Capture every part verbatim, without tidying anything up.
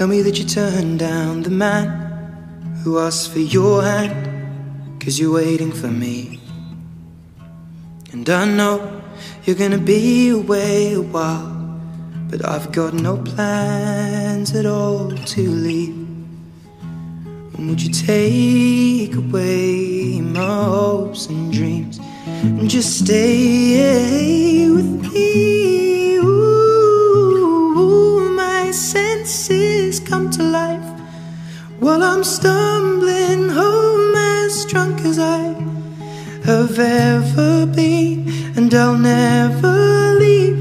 Tell me that you turned down the man who asked for your hand, 'cause you're waiting for me. And I know you're gonna be away a while, but I've got no plans at all to leave. And would you take away my hopes and dreams and just stay with me? Ooh, my senses come to life while I'm stumbling home, as drunk as I have ever been, and I'll never leave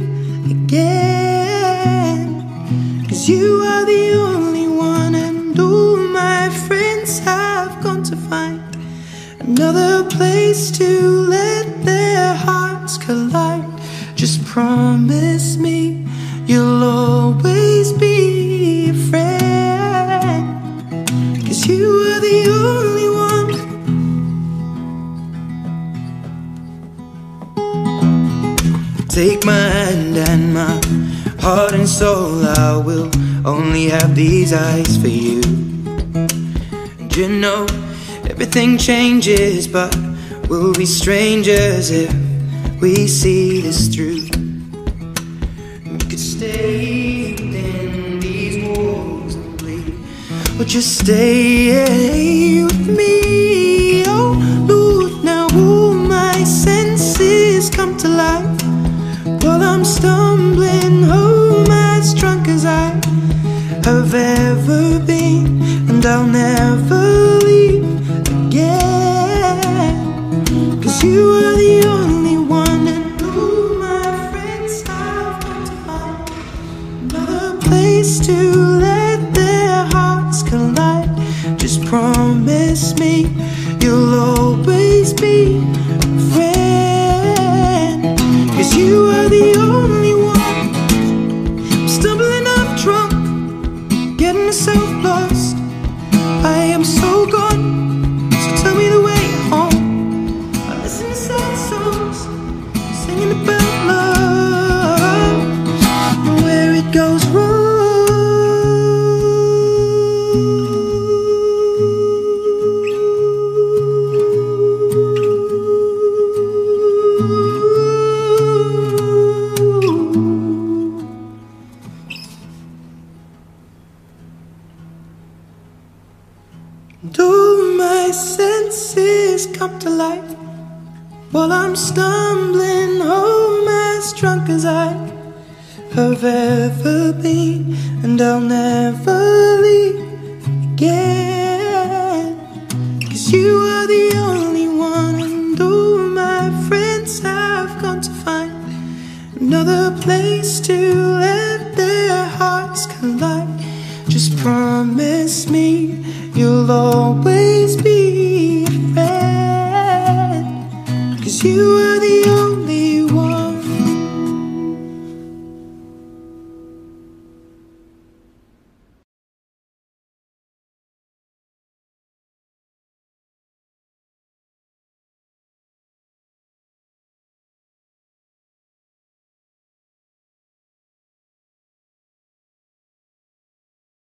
again. 'Cause you are the only one, and all my friends have gone to find another place to let their hearts collide. Just promise me you'll always be a friend, 'cause you are the only one. Take my hand and my heart and soul, I will only have these eyes for you. And you know everything changes, but we'll be strangers if we see this through. We could stay within these walls and bleed, or just stay with me. Oh Lord, now all my senses come to life while I'm stumbling home, as drunk as I have ever been, and I'll never leave again. 'Cause you are the only one, and all my friends have got to find another place to let their hearts collide. Just promise me you'll always be a friend, 'cause you are the only one. I'm stumbling up drunk, getting myself lost. I am so gone, so tell me the way home. I listen to sad songs, singing about love and where it goes wrong. And all my senses come to life while I'm stumbling home, as drunk as I have ever been, and I'll never leave again. 'Cause you are the only one, and all my friends have gone to find another place to let their hearts collide. Just promise me you'll always be a friend, 'cause you